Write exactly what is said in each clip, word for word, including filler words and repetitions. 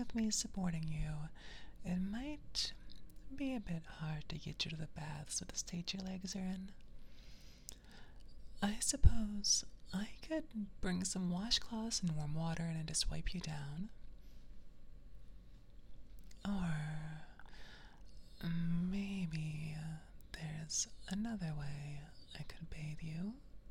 with me supporting you, it might be a bit hard to get you to the baths with the state your legs are in. I suppose I could bring some washcloths and warm water and just wipe you down. Or maybe there's another way I could bathe you.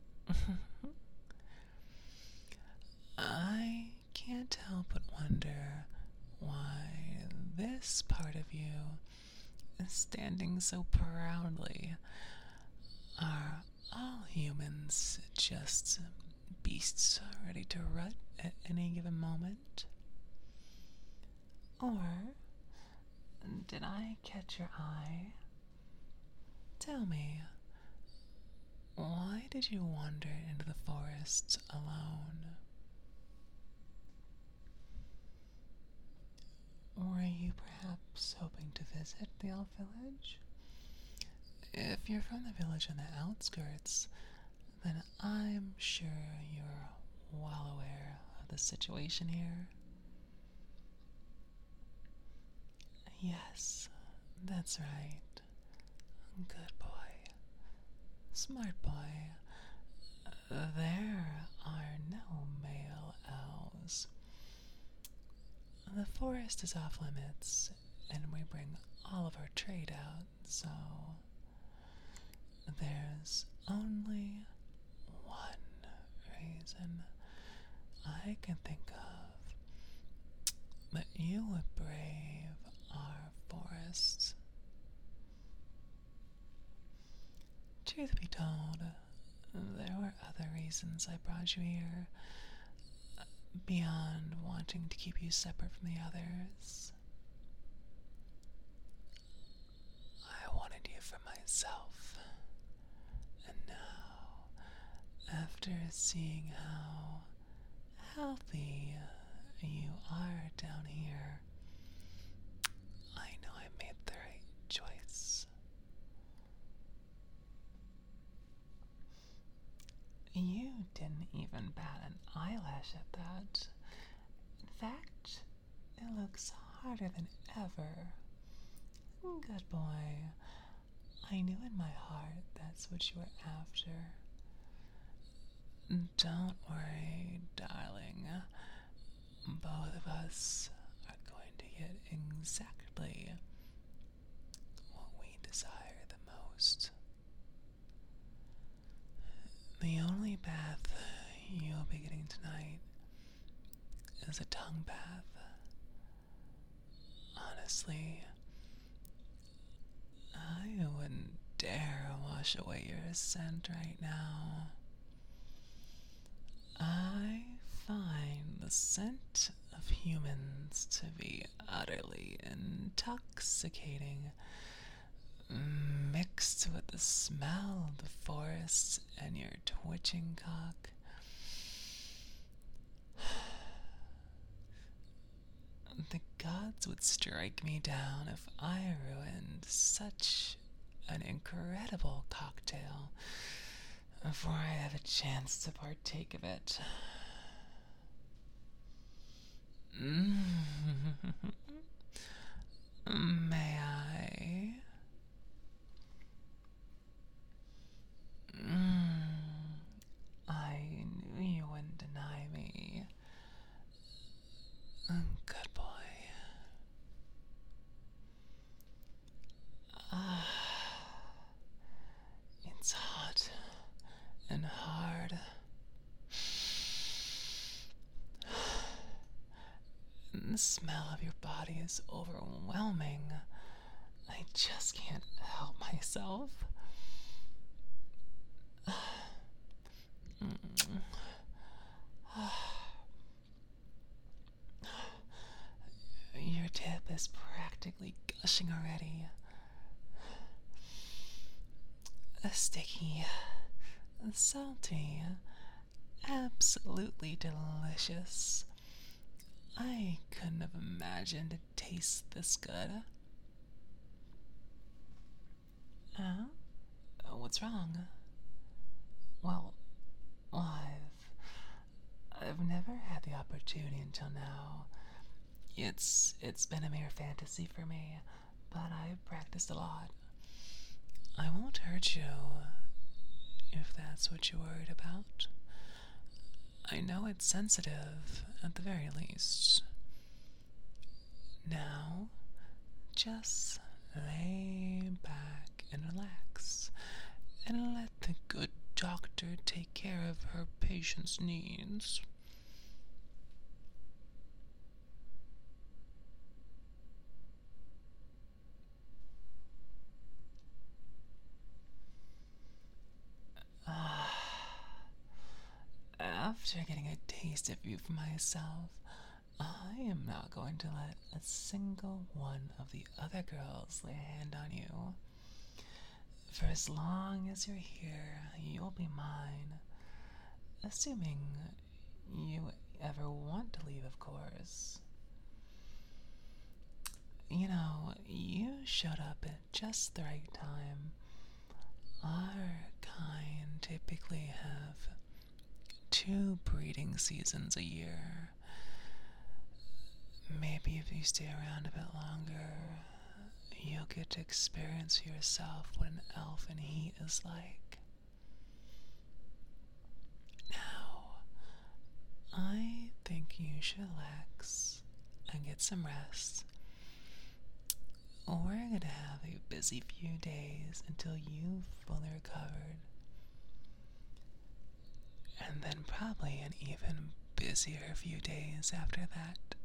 I can't help but wonder why this part of you is standing so proudly. Are all humans just beasts ready to rut at any given moment? Or did I catch your eye? Tell me, why did you wander into the forests alone? Were you perhaps hoping to visit the elf village? If you're from the village on the outskirts, then I'm sure you're well aware of the situation here. Yes, that's right. Good boy. Smart boy. There are no male elves. The forest is off limits, and we bring all of our trade out, so there's only one reason I can think of that you would brave our forests. Truth be told, there were other reasons I brought you here, beyond wanting to keep you separate from the others. I wanted you for myself, and now, after seeing how healthy you are down here, I know I made the right choice. You didn't even bat an eyelash at that. In fact, it looks harder than ever. Good boy. I knew in my heart that's what you were after. Don't worry, darling. Both of us are going to get exactly what we desire the most. The only bath you'll be getting tonight is a tongue bath. Honestly, I wouldn't dare wash away your scent right now. I find the scent of humans to be utterly intoxicating, mixed with the smell of the forest and your twitching cock. The gods would strike me down if I ruined such an incredible cocktail before I have a chance to partake of it. Mm. May I? Mm. I knew you wouldn't deny me. Good boy. Ah, it's hot and hard. And the smell of your body is overwhelming. I just can't help myself. Your tip is practically gushing already. Sticky, salty, absolutely delicious. I couldn't have imagined it tastes this good. Huh? What's wrong? Well, I've, I've never had the opportunity until now, It's it's been a mere fantasy for me, but I've practiced a lot. I won't hurt you if that's what you're worried about. I know it's sensitive, at the very least. Now, just lay back and relax, and let the good doctor take care of her patient's needs. After getting a taste of you for myself, I am not going to let a single one of the other girls lay a hand on you. For as long as you're here, you'll be mine. Assuming you ever want to leave, of course. You know, you showed up at just the right time. Our kind typically have two breeding seasons a year. Maybe if you stay around a bit longer, you'll get to experience for yourself what an elfin heat is like. Now, I think you should relax and get some rest. We're gonna have a busy few days until you've fully recovered. And then probably an even busier few days after that.